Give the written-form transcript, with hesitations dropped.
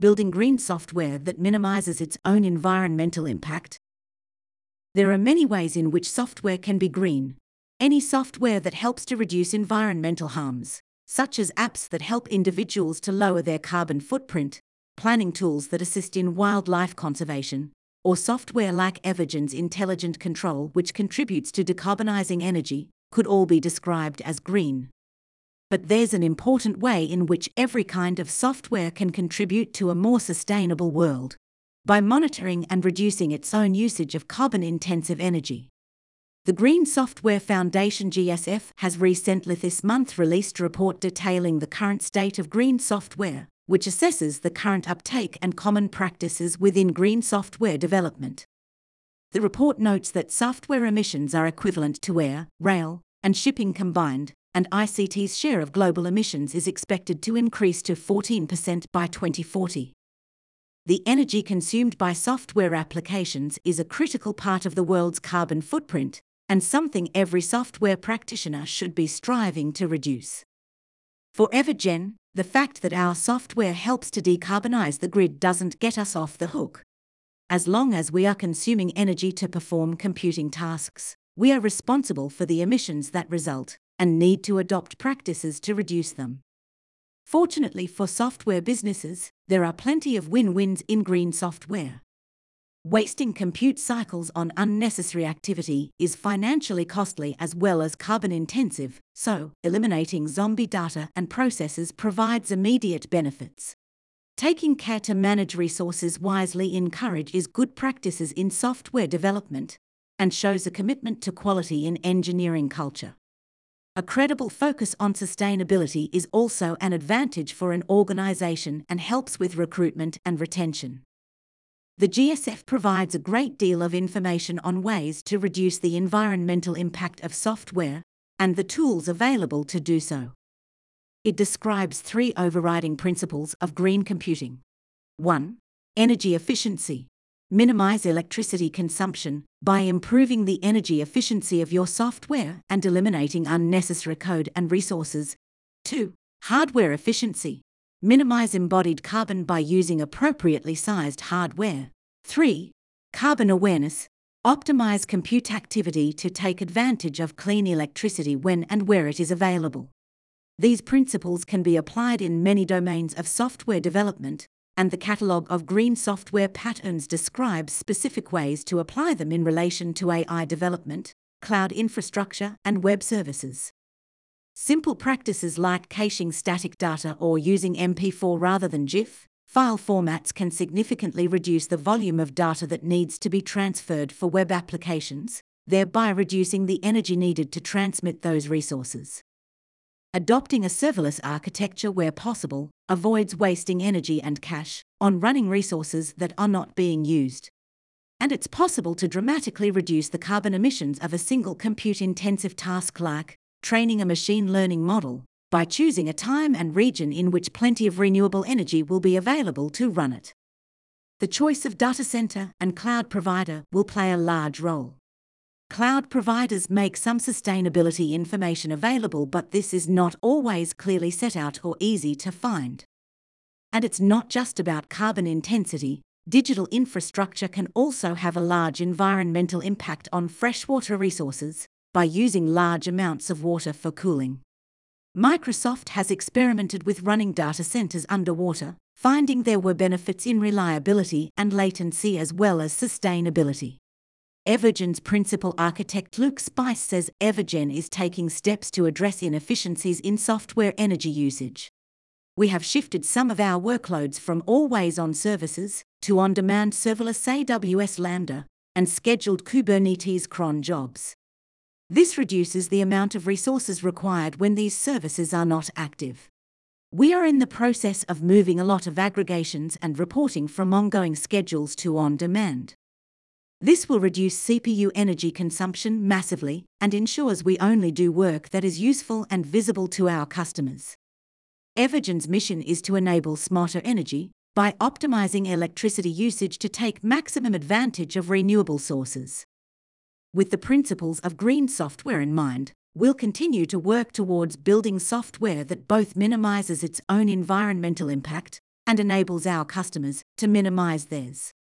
building green software that minimizes its own environmental impact. There are many ways in which software can be green. Any software that helps to reduce environmental harms, such as apps that help individuals to lower their carbon footprint, planning tools that assist in wildlife conservation, or software like Evergen's intelligent control which contributes to decarbonizing energy, could all be described as green. But there's an important way in which every kind of software can contribute to a more sustainable world, by monitoring and reducing its own usage of carbon-intensive energy. The Green Software Foundation GSF has recently this month released a report detailing the current state of green software, which assesses the current uptake and common practices within green software development. The report notes that software emissions are equivalent to air, rail, and shipping combined, and ICT's share of global emissions is expected to increase to 14% by 2040. The energy consumed by software applications is a critical part of the world's carbon footprint, and something every software practitioner should be striving to reduce. For Evergen, the fact that our software helps to decarbonize the grid doesn't get us off the hook. As long as we are consuming energy to perform computing tasks, we are responsible for the emissions that result, and need to adopt practices to reduce them. Fortunately for software businesses, there are plenty of win-wins in green software. Wasting compute cycles on unnecessary activity is financially costly as well as carbon-intensive, so eliminating zombie data and processes provides immediate benefits. Taking care to manage resources wisely encourages good practices in software development and shows a commitment to quality in engineering culture. A credible focus on sustainability is also an advantage for an organization and helps with recruitment and retention. The GSF provides a great deal of information on ways to reduce the environmental impact of software and the tools available to do so. It describes 3 overriding principles of green computing. 1. Energy efficiency. Minimize electricity consumption by improving the energy efficiency of your software and eliminating unnecessary code and resources. 2. Hardware efficiency. Minimize embodied carbon by using appropriately sized hardware. 3. Carbon awareness. Optimize compute activity to take advantage of clean electricity when and where it is available. These principles can be applied in many domains of software development, and the catalogue of green software patterns describes specific ways to apply them in relation to AI development, cloud infrastructure, and web services. Simple practices like caching static data or using MP4 rather than GIF file formats can significantly reduce the volume of data that needs to be transferred for web applications, thereby reducing the energy needed to transmit those resources. Adopting a serverless architecture where possible avoids wasting energy and cash on running resources that are not being used. And it's possible to dramatically reduce the carbon emissions of a single compute-intensive task like training a machine learning model by choosing a time and region in which plenty of renewable energy will be available to run it. The choice of data center and cloud provider will play a large role. Cloud providers make some sustainability information available, but this is not always clearly set out or easy to find. And it's not just about carbon intensity. Digital infrastructure can also have a large environmental impact on freshwater resources by using large amounts of water for cooling. Microsoft has experimented with running data centers underwater, finding there were benefits in reliability and latency as well as sustainability. Evergen's principal architect Luke Spice says Evergen is taking steps to address inefficiencies in software energy usage. We have shifted some of our workloads from always-on services to on-demand serverless AWS Lambda and scheduled Kubernetes cron jobs. This reduces the amount of resources required when these services are not active. We are in the process of moving a lot of aggregations and reporting from ongoing schedules to on-demand. This will reduce CPU energy consumption massively and ensures we only do work that is useful and visible to our customers. Evergen's mission is to enable smarter energy by optimizing electricity usage to take maximum advantage of renewable sources. With the principles of green software in mind, we'll continue to work towards building software that both minimizes its own environmental impact and enables our customers to minimize theirs.